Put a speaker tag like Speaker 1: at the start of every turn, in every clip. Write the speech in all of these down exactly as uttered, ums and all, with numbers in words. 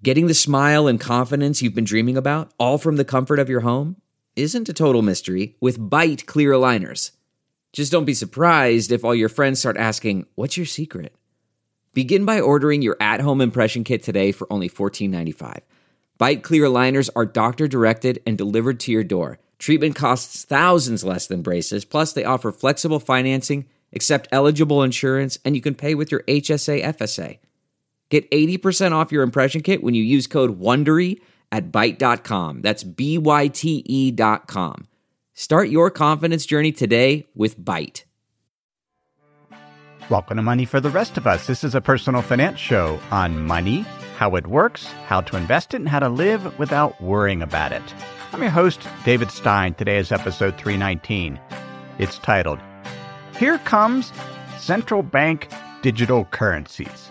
Speaker 1: Getting the smile and confidence you've been dreaming about, all from the comfort of your home, isn't a total mystery with Byte clear aligners. Just don't be surprised if all your friends start asking, "What's your secret?" Begin by ordering your at-home impression kit today for only fourteen ninety-five. Byte clear aligners are doctor-directed and delivered to your door. Treatment costs thousands less than braces, plus they offer flexible financing, accept eligible insurance, and you can pay with your H S A F S A. Get eighty percent off your impression kit when you use code WONDERY at byte dot com. That's B Y T E dot com. Start your confidence journey today with Byte.
Speaker 2: Welcome to Money for the Rest of Us. This is a personal finance show on money, how it works, how to invest it, and how to live without worrying about it. I'm your host, David Stein. Today is episode three nineteen. It's titled, Here Comes Central Bank Digital Currencies.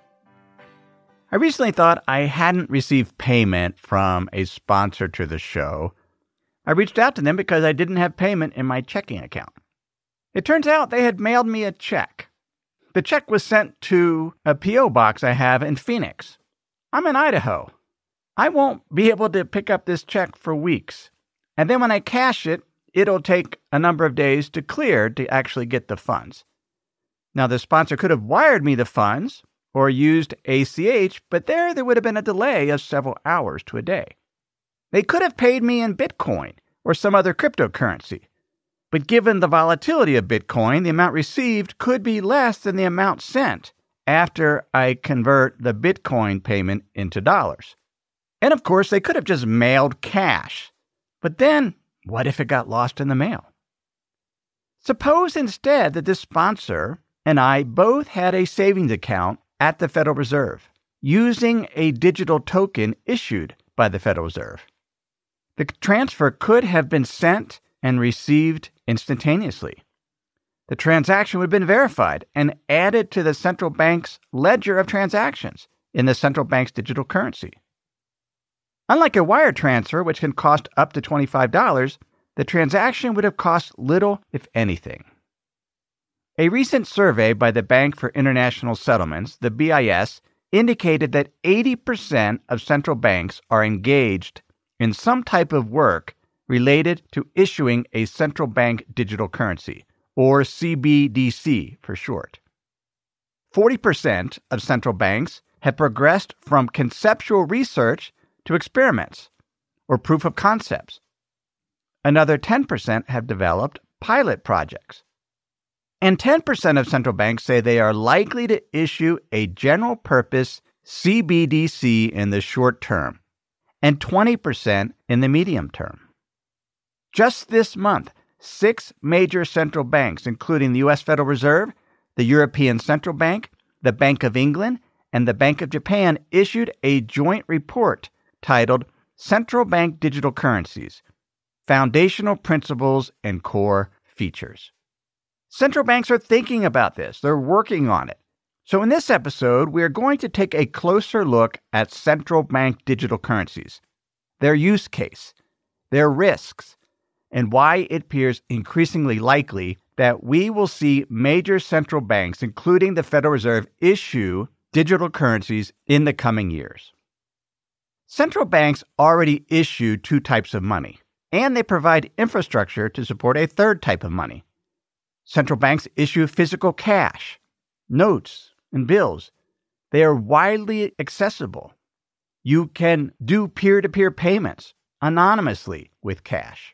Speaker 2: I recently thought I hadn't received payment from a sponsor to the show. I reached out to them because I didn't have payment in my checking account. It turns out they had mailed me a check. The check was sent to a P O box I have in Phoenix. I'm in Idaho. I won't be able to pick up this check for weeks. And then when I cash it, it'll take a number of days to clear to actually get the funds. Now, the sponsor could have wired me the funds or used A C H, but there, there would have been a delay of several hours to a day. They could have paid me in Bitcoin or some other cryptocurrency. But given the volatility of Bitcoin, the amount received could be less than the amount sent after I convert the Bitcoin payment into dollars. And of course, they could have just mailed cash. But then, what if it got lost in the mail? Suppose instead that this sponsor and I both had a savings account at the Federal Reserve using a digital token issued by the Federal Reserve. The transfer could have been sent and received instantaneously. The transaction would have been verified and added to the central bank's ledger of transactions in the central bank's digital currency. Unlike a wire transfer, which can cost up to twenty-five dollars, the transaction would have cost little, if anything. A recent survey by the Bank for International Settlements, the B I S, indicated that eighty percent of central banks are engaged in some type of work related to issuing a central bank digital currency, or C B D C for short. forty percent of central banks have progressed from conceptual research to experiments or proof of concepts. Another ten percent have developed pilot projects. And ten percent of central banks say they are likely to issue a general purpose C B D C in the short term, and twenty percent in the medium term. Just this month, six major central banks, including the U S Federal Reserve, the European Central Bank, the Bank of England, and the Bank of Japan, issued a joint report titled Central Bank Digital Currencies, Foundational Principles and Core Features. Central banks are thinking about this. They're working on it. So in this episode, we are going to take a closer look at central bank digital currencies, their use case, their risks, and why it appears increasingly likely that we will see major central banks, including the Federal Reserve, issue digital currencies in the coming years. Central banks already issue two types of money, and they provide infrastructure to support a third type of money. Central banks issue physical cash, notes, and bills. They are widely accessible. You can do peer-to-peer payments anonymously with cash.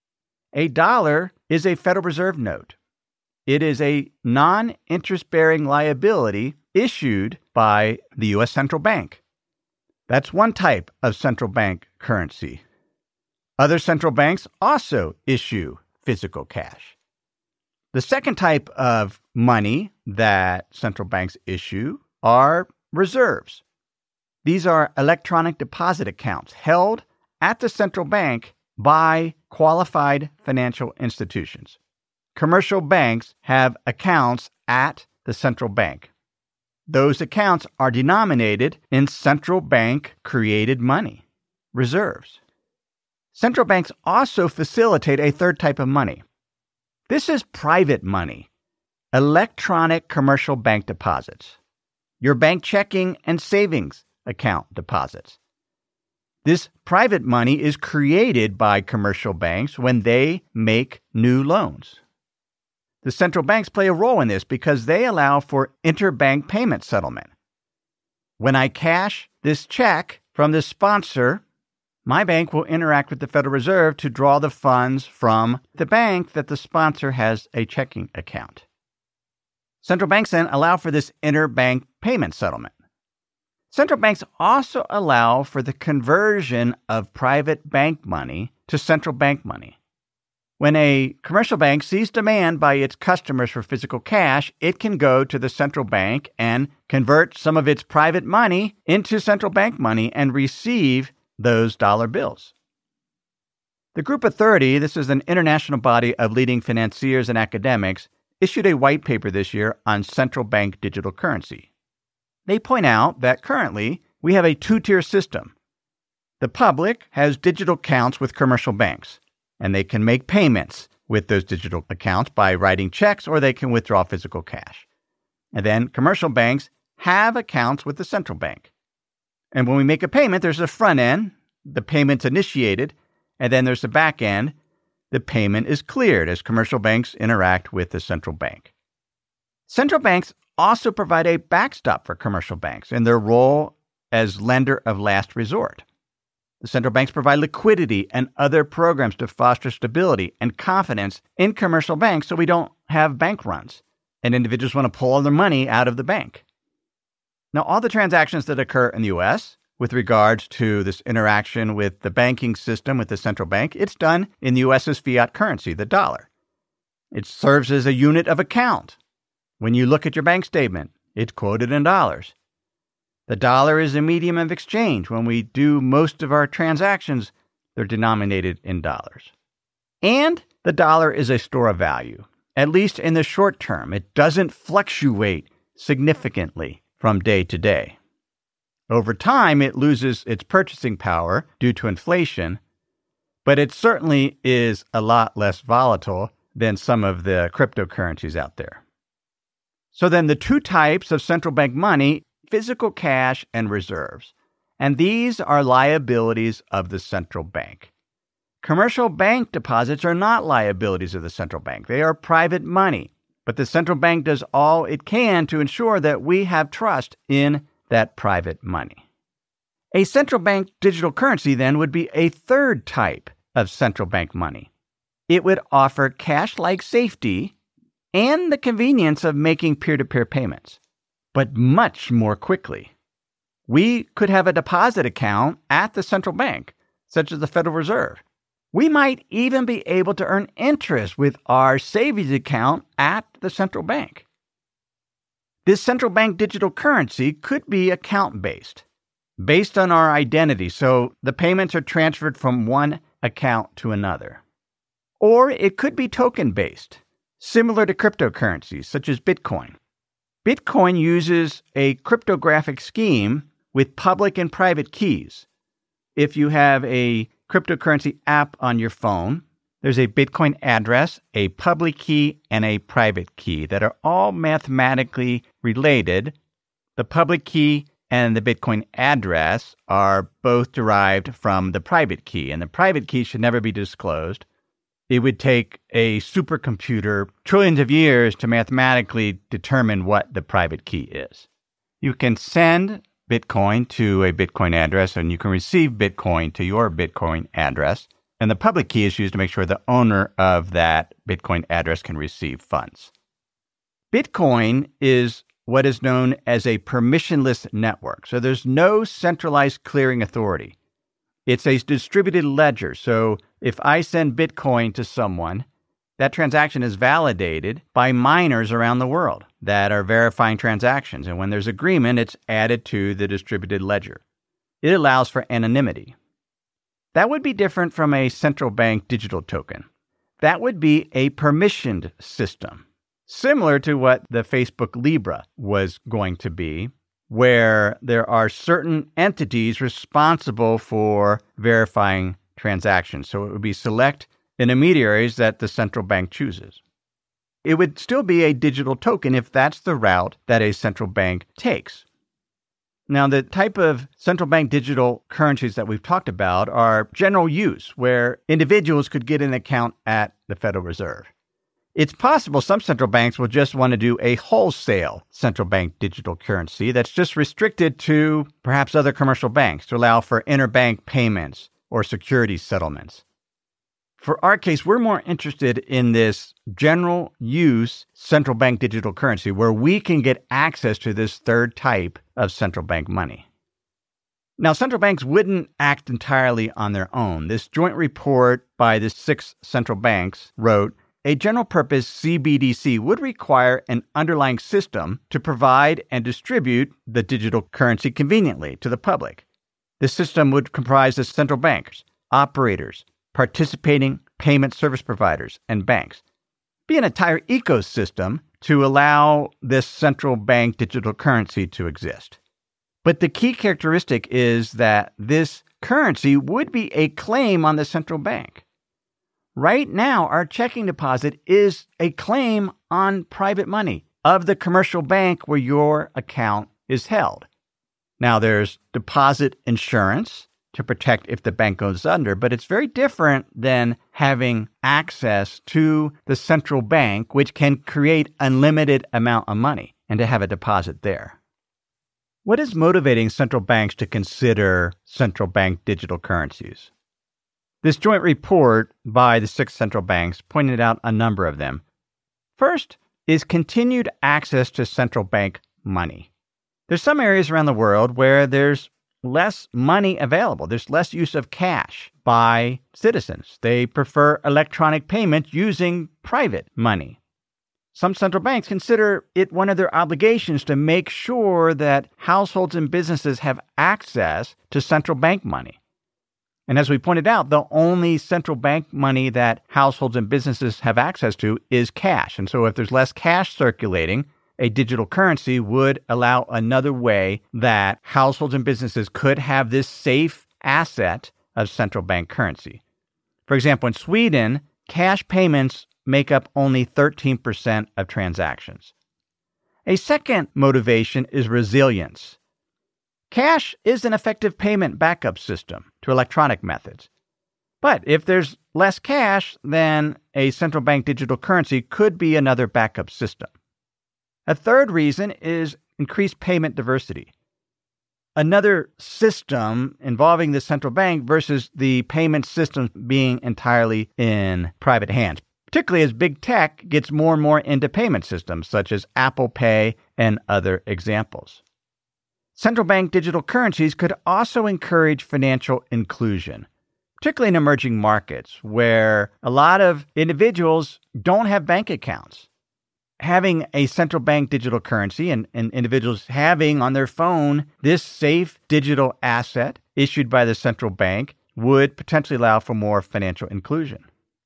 Speaker 2: A dollar is a Federal Reserve note. It is a non-interest-bearing liability issued by the U S Central Bank. That's one type of central bank currency. Other central banks also issue physical cash. The second type of money that central banks issue are reserves. These are electronic deposit accounts held at the central bank by qualified financial institutions. Commercial banks have accounts at the central bank. Those accounts are denominated in central bank created money, reserves. Central banks also facilitate a third type of money. This is private money, electronic commercial bank deposits. Your bank checking and savings account deposits. This private money is created by commercial banks when they make new loans. The central banks play a role in this because they allow for interbank payment settlement. When I cash this check from the sponsor, my bank will interact with the Federal Reserve to draw the funds from the bank that the sponsor has a checking account. Central banks then allow for this interbank payment settlement. Central banks also allow for the conversion of private bank money to central bank money. When a commercial bank sees demand by its customers for physical cash, it can go to the central bank and convert some of its private money into central bank money and receive those dollar bills. The Group of thirty, this is an international body of leading financiers and academics, issued a white paper this year on central bank digital currency. They point out that currently we have a two-tier system. The public has digital accounts with commercial banks, and they can make payments with those digital accounts by writing checks, or they can withdraw physical cash. And then commercial banks have accounts with the central bank. And when we make a payment, there's a front end, the payment's initiated, and then there's the back end, the payment is cleared as commercial banks interact with the central bank. Central banks also provide a backstop for commercial banks in their role as lender of last resort. The central banks provide liquidity and other programs to foster stability and confidence in commercial banks so we don't have bank runs and individuals want to pull all their money out of the bank. Now, all the transactions that occur in the U S with regards to this interaction with the banking system with the central bank, it's done in the U S's fiat currency, the dollar. It serves as a unit of account. When you look at your bank statement, it's quoted in dollars. The dollar is a medium of exchange. When we do most of our transactions, they're denominated in dollars. And the dollar is a store of value, at least in the short term. It doesn't fluctuate significantly from day to day. Over time, it loses its purchasing power due to inflation, but it certainly is a lot less volatile than some of the cryptocurrencies out there. So then the two types of central bank money, physical cash and reserves. And these are liabilities of the central bank. Commercial bank deposits are not liabilities of the central bank. They are private money. But the central bank does all it can to ensure that we have trust in that private money. A central bank digital currency then would be a third type of central bank money. It would offer cash-like safety and the convenience of making peer-to-peer payments, but much more quickly. We could have a deposit account at the central bank, such as the Federal Reserve. We might even be able to earn interest with our savings account at the central bank. This central bank digital currency could be account-based, based on our identity, so the payments are transferred from one account to another. Or it could be token-based, similar to cryptocurrencies, such as Bitcoin. Bitcoin uses a cryptographic scheme with public and private keys. If you have a cryptocurrency app on your phone, there's a Bitcoin address, a public key, and a private key that are all mathematically related. The public key and the Bitcoin address are both derived from the private key, and the private key should never be disclosed. It would take a supercomputer trillions of years to mathematically determine what the private key is. You can send Bitcoin to a Bitcoin address, and you can receive Bitcoin to your Bitcoin address. And the public key is used to make sure the owner of that Bitcoin address can receive funds. Bitcoin is what is known as a permissionless network. So there's no centralized clearing authority. It's a distributed ledger. So if I send Bitcoin to someone, that transaction is validated by miners around the world that are verifying transactions. And when there's agreement, it's added to the distributed ledger. It allows for anonymity. That would be different from a central bank digital token. That would be a permissioned system, similar to what the Facebook Libra was going to be, where there are certain entities responsible for verifying transactions. So it would be select intermediaries that the central bank chooses. It would still be a digital token if that's the route that a central bank takes. Now, the type of central bank digital currencies that we've talked about are general use, where individuals could get an account at the Federal Reserve. It's possible some central banks will just want to do a wholesale central bank digital currency that's just restricted to perhaps other commercial banks to allow for interbank payments or securities settlements. For our case, we're more interested in this general use central bank digital currency where we can get access to this third type of central bank money. Now, central banks wouldn't act entirely on their own. This joint report by the six central banks wrote, a general-purpose C B D C would require an underlying system to provide and distribute the digital currency conveniently to the public. The system would comprise the central banks, operators, participating payment service providers, and banks. Be an entire ecosystem to allow this central bank digital currency to exist. But the key characteristic is that this currency would be a claim on the central bank. Right now, our checking deposit is a claim on private money of the commercial bank where your account is held. Now, there's deposit insurance to protect if the bank goes under, but it's very different than having access to the central bank, which can create unlimited amount of money and to have a deposit there. What is motivating central banks to consider central bank digital currencies? This joint report by the six central banks pointed out a number of them. First is continued access to central bank money. There's some areas around the world where there's less money available. There's less use of cash by citizens. They prefer electronic payment using private money. Some central banks consider it one of their obligations to make sure that households and businesses have access to central bank money. And as we pointed out, the only central bank money that households and businesses have access to is cash. And so if there's less cash circulating, a digital currency would allow another way that households and businesses could have this safe asset of central bank currency. For example, in Sweden, cash payments make up only thirteen percent of transactions. A second motivation is resilience. Cash is an effective payment backup system to electronic methods. But if there's less cash, then a central bank digital currency could be another backup system. A third reason is increased payment diversity. Another system involving the central bank versus the payment system being entirely in private hands, particularly as big tech gets more and more into payment systems such as Apple Pay and other examples. Central bank digital currencies could also encourage financial inclusion, particularly in emerging markets where a lot of individuals don't have bank accounts. Having a central bank digital currency and, and individuals having on their phone this safe digital asset issued by the central bank would potentially allow for more financial inclusion.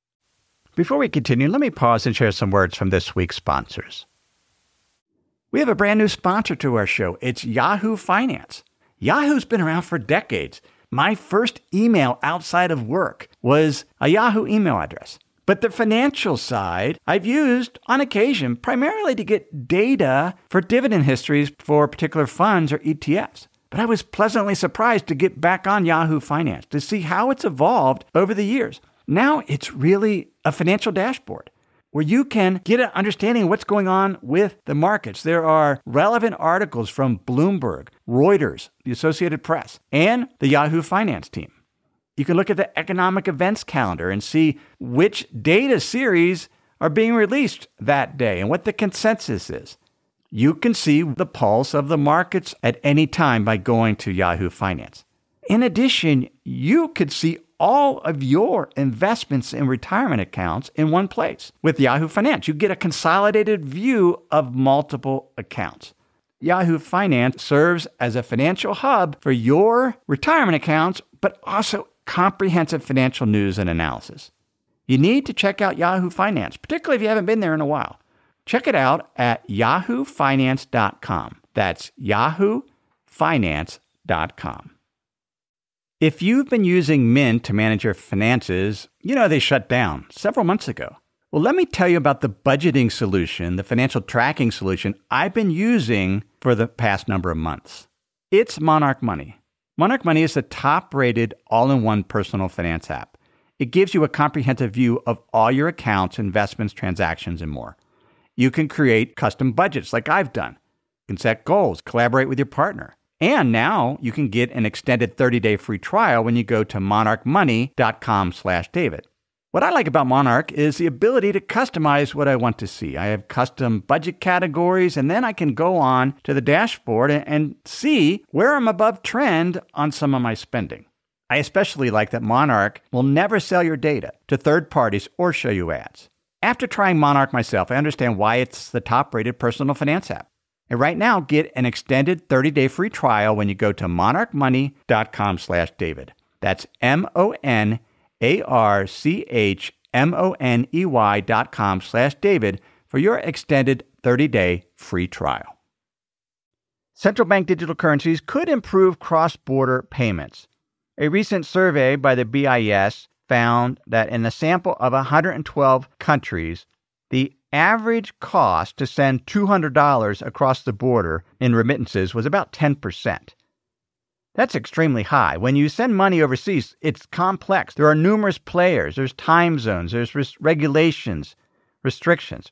Speaker 2: Before we continue, let me pause and share some words from this week's sponsors. We have a brand new sponsor to our show. It's Yahoo Finance. Yahoo's been around for decades. My first email outside of work was a Yahoo email address. But the financial side I've used on occasion primarily to get data for dividend histories for particular funds or E T Fs. But I was pleasantly surprised to get back on Yahoo Finance to see how it's evolved over the years. Now it's really a financial dashboard where you can get an understanding of what's going on with the markets. There are relevant articles from Bloomberg, Reuters, the Associated Press, and the Yahoo Finance team. You can look at the economic events calendar and see which data series are being released that day and what the consensus is. You can see the pulse of the markets at any time by going to Yahoo Finance. In addition, you could see all of your investments in retirement accounts in one place. With Yahoo Finance, you get a consolidated view of multiple accounts. Yahoo Finance serves as a financial hub for your retirement accounts, but also comprehensive financial news and analysis. You need to check out Yahoo Finance, particularly if you haven't been there in a while. Check it out at yahoo finance dot com. That's yahoo finance dot com. If you've been using Mint to manage your finances, you know they shut down several months ago. Well, let me tell you about the budgeting solution, the financial tracking solution I've been using for the past number of months. It's Monarch Money. Monarch Money is the top-rated all-in-one personal finance app. It gives you a comprehensive view of all your accounts, investments, transactions, and more. You can create custom budgets like I've done. You can set goals, collaborate with your partner. And now you can get an extended thirty-day free trial when you go to monarchmoney.com slash David. What I like about Monarch is the ability to customize what I want to see. I have custom budget categories, and then I can go on to the dashboard and, and see where I'm above trend on some of my spending. I especially like that Monarch will never sell your data to third parties or show you ads. After trying Monarch myself, I understand why it's the top-rated personal finance app. And right now, get an extended thirty-day free trial when you go to monarchmoney.com slash David. That's M-O-N A-R-C-H-M-O-N-E-Y dot com slash David for your extended thirty-day free trial. Central bank digital currencies could improve cross-border payments. A recent survey by the B I S found that in a sample of one hundred twelve countries, the average cost to send two hundred dollars across the border in remittances was about ten percent. That's extremely high. When you send money overseas, it's complex. There are numerous players. There's time zones. There's res- regulations, restrictions.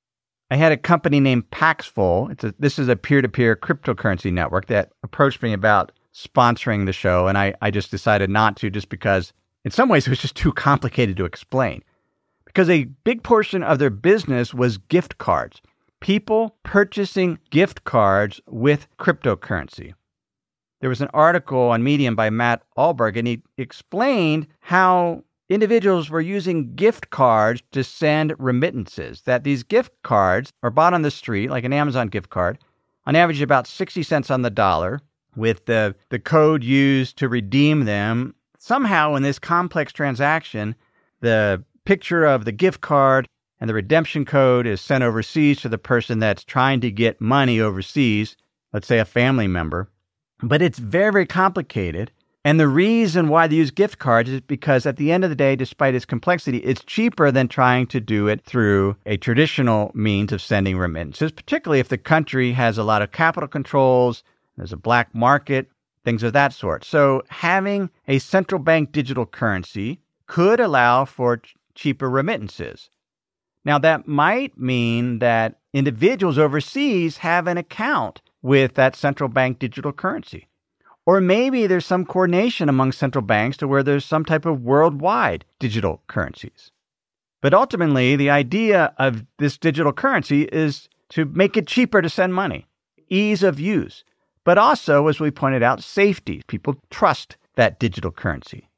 Speaker 2: I had a company named Paxful. It's a, this is a peer-to-peer cryptocurrency network that approached me about sponsoring the show, and I, I just decided not to just because in some ways it was just too complicated to explain. Because a big portion of their business was gift cards. People purchasing gift cards with cryptocurrency. There was an article on Medium by Matt Alberg, and he explained how individuals were using gift cards to send remittances, that these gift cards are bought on the street, like an Amazon gift card, on average about sixty cents on the dollar, with the, the code used to redeem them. Somehow in this complex transaction, the picture of the gift card and the redemption code is sent overseas to the person that's trying to get money overseas, let's say a family member. But it's very, very complicated. And the reason why they use gift cards is because at the end of the day, despite its complexity, it's cheaper than trying to do it through a traditional means of sending remittances, particularly if the country has a lot of capital controls, there's a black market, things of that sort. So having a central bank digital currency could allow for ch- cheaper remittances. Now, that might mean that individuals overseas have an account with that central bank digital currency. Or maybe there's some coordination among central banks to where there's some type of worldwide digital currencies. But ultimately, the idea of this digital currency is to make it cheaper to send money, ease of use, but also, as we pointed out, safety. People trust that digital currency.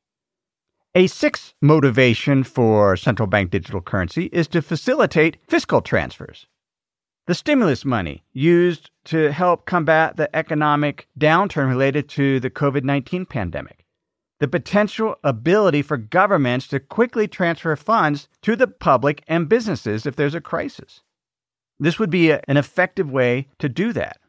Speaker 2: A sixth motivation for central bank digital currency is to facilitate fiscal transfers. The stimulus money used to help combat the economic downturn related to the covid nineteen pandemic. The potential ability for governments to quickly transfer funds to the public and businesses if there's a crisis. This would be a, an effective way to do that.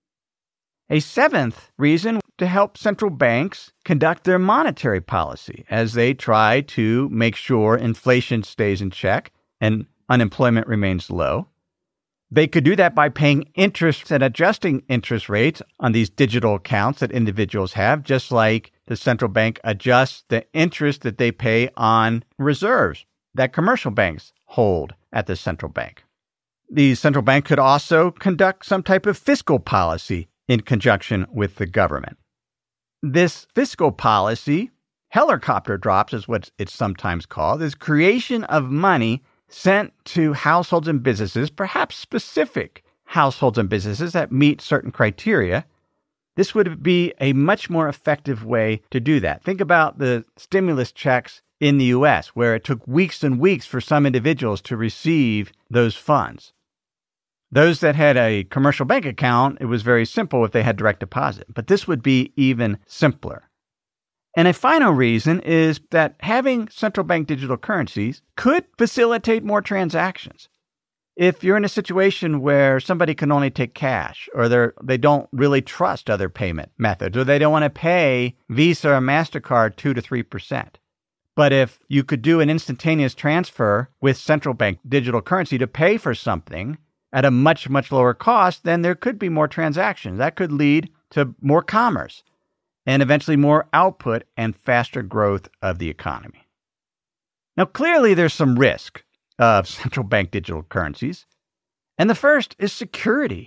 Speaker 2: A seventh reason to help central banks conduct their monetary policy as they try to make sure inflation stays in check and unemployment remains low. They could do that by paying interest and adjusting interest rates on these digital accounts that individuals have, just like the central bank adjusts the interest that they pay on reserves that commercial banks hold at the central bank. The central bank could also conduct some type of fiscal policy in conjunction with the government. This fiscal policy, helicopter drops is what it's sometimes called, is creation of money sent to households and businesses, perhaps specific households and businesses that meet certain criteria. This would be a much more effective way to do that. Think about the stimulus checks in the U S, where it took weeks and weeks for some individuals to receive those funds. Those that had a commercial bank account, it was very simple if they had direct deposit, but this would be even simpler. And a final reason is that having central bank digital currencies could facilitate more transactions. If you're in a situation where somebody can only take cash, or they they don't really trust other payment methods, or they don't want to pay Visa or MasterCard two to three percent. But if you could do an instantaneous transfer with central bank digital currency to pay for something at a much, much lower cost, then there could be more transactions. That could lead to more commerce and eventually more output and faster growth of the economy. Now, clearly there's some risk of central bank digital currencies, and the first is security.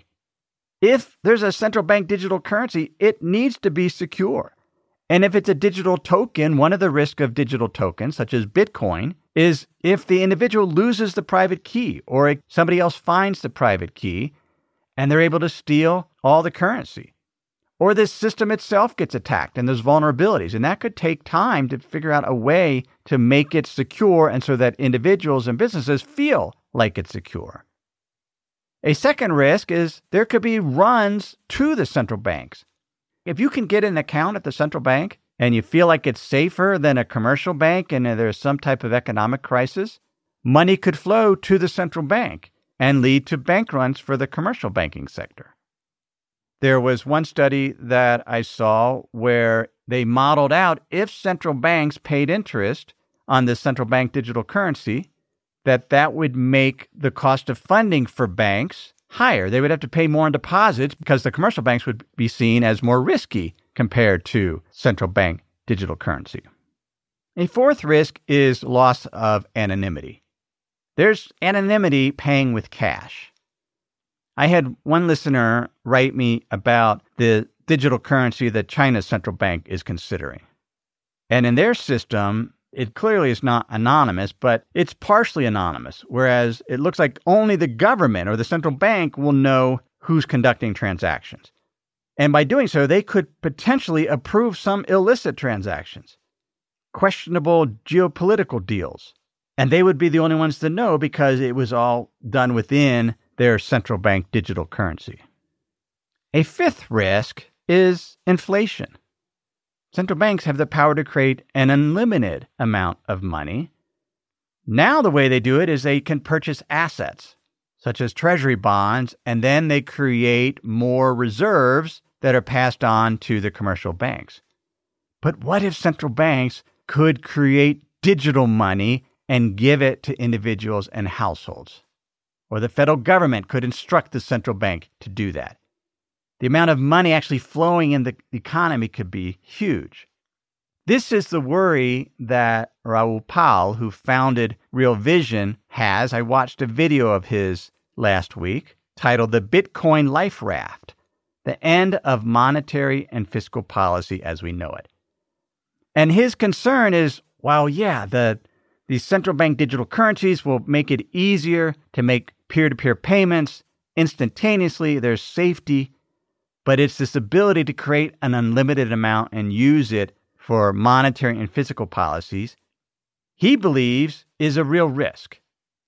Speaker 2: If there's a central bank digital currency, it needs to be secure. And if it's a digital token, one of the risks of digital tokens, such as Bitcoin, is if the individual loses the private key or somebody else finds the private key and they're able to steal all the currency. Or this system itself gets attacked and there's vulnerabilities. And that could take time to figure out a way to make it secure and so that individuals and businesses feel like it's secure. A second risk is there could be runs to the central banks. If you can get an account at the central bank and you feel like it's safer than a commercial bank and there's some type of economic crisis, money could flow to the central bank and lead to bank runs for the commercial banking sector. There was one study that I saw where they modeled out if central banks paid interest on the central bank digital currency, that that would make the cost of funding for banks higher. They would have to pay more in deposits because the commercial banks would be seen as more risky compared to central bank digital currency. A fourth risk is loss of anonymity. There's anonymity paying with cash. I had one listener write me about the digital currency that China's central bank is considering. And in their system, it clearly is not anonymous, but it's partially anonymous, whereas it looks like only the government or the central bank will know who's conducting transactions. And by doing so, they could potentially approve some illicit transactions, questionable geopolitical deals. And they would be the only ones to know because it was all done within their central bank digital currency. A fifth risk is inflation. Central banks have the power to create an unlimited amount of money. Now the way they do it is they can purchase assets, such as treasury bonds, and then they create more reserves that are passed on to the commercial banks. But what if central banks could create digital money and give it to individuals and households? Or the federal government could instruct the central bank to do that. The amount of money actually flowing in the economy could be huge. This is the worry that Raoul Pal, who founded Real Vision, has. I watched a video of his last week titled The Bitcoin Life Raft, the End of Monetary and Fiscal Policy as We Know It. And his concern is, well, yeah, the these central bank digital currencies will make it easier to make peer-to-peer payments instantaneously. There's safety. But it's this ability to create an unlimited amount and use it for monetary and fiscal policies, he believes is a real risk.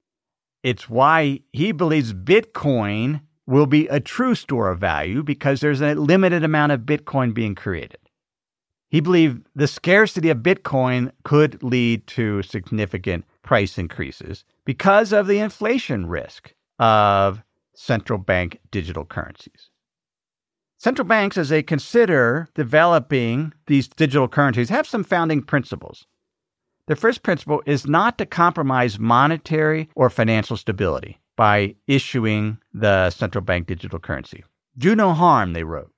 Speaker 2: It's why he believes Bitcoin will be a true store of value because there's a limited amount of Bitcoin being created. He believed the scarcity of Bitcoin could lead to significant price increases because of the inflation risk of central bank digital currencies. Central banks, as they consider developing these digital currencies, have some founding principles. The first principle is not to compromise monetary or financial stability by issuing the central bank digital currency. Do no harm, they wrote.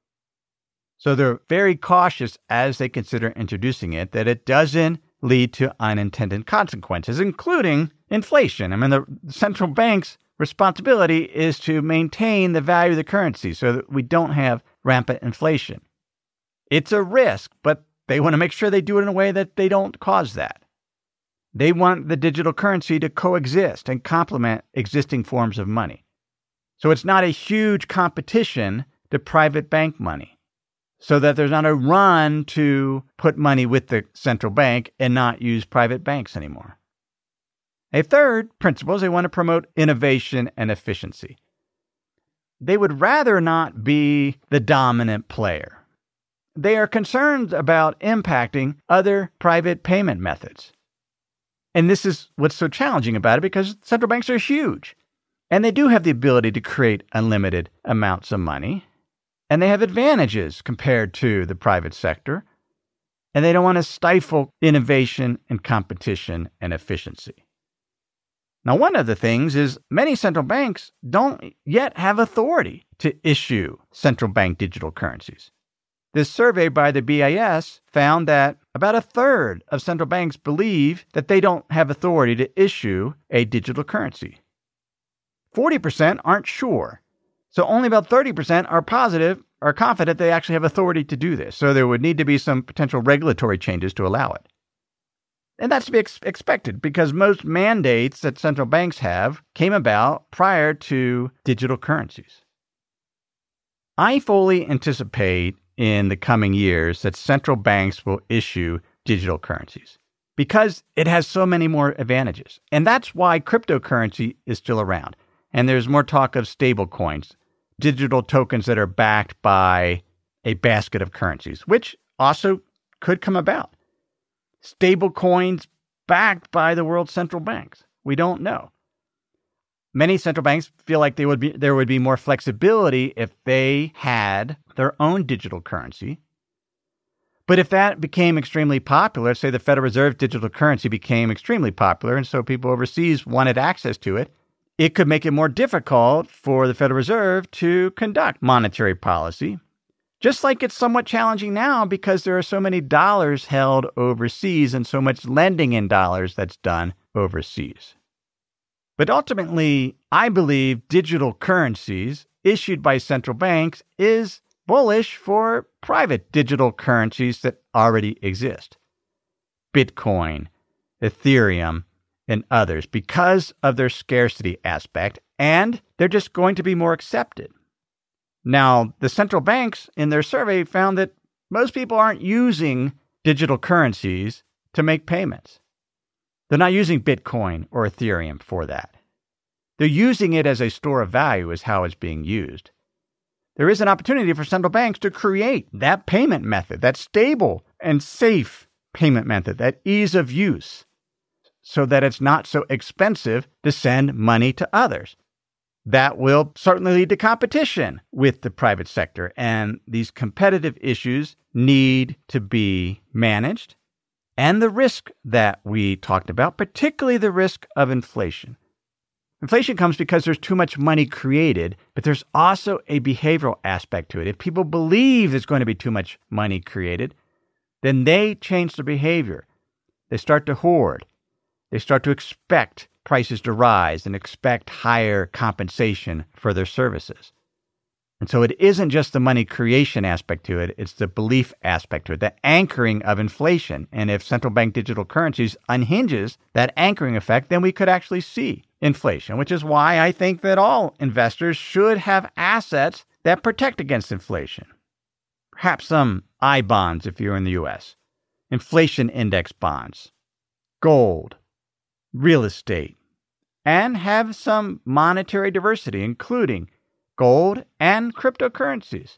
Speaker 2: So they're very cautious as they consider introducing it that it doesn't lead to unintended consequences, including inflation. I mean, the central bank's responsibility is to maintain the value of the currency so that we don't have rampant inflation. It's a risk, but they want to make sure they do it in a way that they don't cause that. They want the digital currency to coexist and complement existing forms of money. So it's not a huge competition to private bank money, so that there's not a run to put money with the central bank and not use private banks anymore. A third principle is they want to promote innovation and efficiency. They would rather not be the dominant player. They are concerned about impacting other private payment methods. And this is what's so challenging about it because central banks are huge. And they do have the ability to create unlimited amounts of money. And they have advantages compared to the private sector. And they don't want to stifle innovation and competition and efficiency. Now, one of the things is many central banks don't yet have authority to issue central bank digital currencies. This survey by the B I S found that about a third of central banks believe that they don't have authority to issue a digital currency. forty percent aren't sure. So only about thirty percent are positive, are confident they actually have authority to do this. So there would need to be some potential regulatory changes to allow it. And that's to be ex- expected because most mandates that central banks have came about prior to digital currencies. I fully anticipate in the coming years that central banks will issue digital currencies because it has so many more advantages. And that's why cryptocurrency is still around. And there's more talk of stable coins, digital tokens that are backed by a basket of currencies, which also could come about. Stable coins backed by the world's central banks. We don't know. Many central banks feel like they would be, there would be more flexibility if they had their own digital currency. But if that became extremely popular, say the Federal Reserve digital currency became extremely popular, and so people overseas wanted access to it, it could make it more difficult for the Federal Reserve to conduct monetary policy, just like it's somewhat challenging now because there are so many dollars held overseas and so much lending in dollars that's done overseas. But ultimately, I believe digital currencies issued by central banks is bullish for private digital currencies that already exist. Bitcoin, Ethereum, and others because of their scarcity aspect, and they're just going to be more accepted. Now, the central banks in their survey found that most people aren't using digital currencies to make payments. They're not using Bitcoin or Ethereum for that. They're using it as a store of value is how it's being used. There is an opportunity for central banks to create that payment method, that stable and safe payment method, that ease of use, so that it's not so expensive to send money to others. That will certainly lead to competition with the private sector, and these competitive issues need to be managed. And the risk that we talked about, particularly the risk of inflation. Inflation comes because there's too much money created, but there's also a behavioral aspect to it. If people believe there's going to be too much money created, then they change their behavior. They start to hoard. They start to expect prices to rise and expect higher compensation for their services. And so it isn't just the money creation aspect to it, it's the belief aspect to it, the anchoring of inflation. And if central bank digital currencies unhinges that anchoring effect, then we could actually see inflation, which is why I think that all investors should have assets that protect against inflation. Perhaps some I bonds if you're in the U S, inflation index bonds, gold, real estate, and have some monetary diversity, including gold and cryptocurrencies.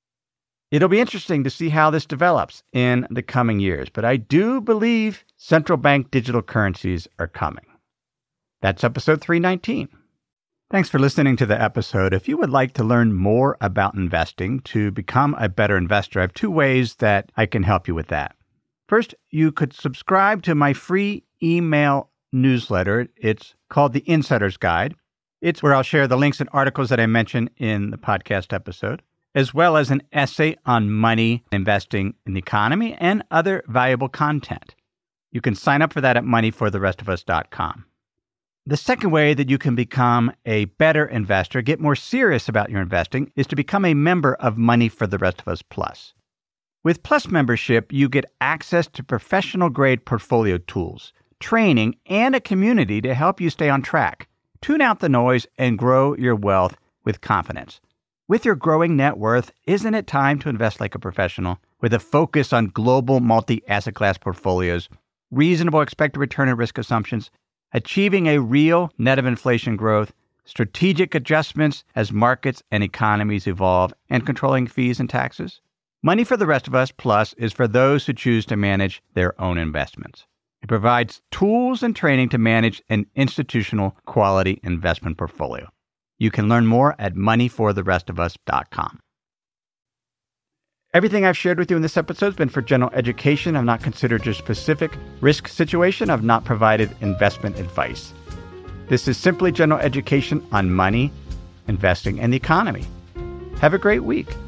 Speaker 2: It'll be interesting to see how this develops in the coming years, but I do believe central bank digital currencies are coming. That's episode three nineteen. Thanks for listening to the episode. If you would like to learn more about investing to become a better investor, I have two ways that I can help you with that. First, you could subscribe to my free email newsletter. It's called The Insider's Guide. It's where I'll share the links and articles that I mentioned in the podcast episode, as well as an essay on money, investing in the economy, and other valuable content. You can sign up for that at money for the rest of us dot com. The second way that you can become a better investor, get more serious about your investing, is to become a member of Money for the Rest of Us Plus. With Plus membership, you get access to professional-grade portfolio tools, training, and a community to help you stay on track. Tune out the noise and grow your wealth with confidence. With your growing net worth, isn't it time to invest like a professional with a focus on global multi-asset class portfolios, reasonable expected return and risk assumptions, achieving a real net of inflation growth, strategic adjustments as markets and economies evolve, and controlling fees and taxes? Money for the Rest of Us Plus is for those who choose to manage their own investments. It provides tools and training to manage an institutional quality investment portfolio. You can learn more at money for the rest of us dot com. Everything I've shared with you in this episode has been for general education. I've not considered your specific risk situation. I've not provided investment advice. This is simply general education on money, investing, and the economy. Have a great week.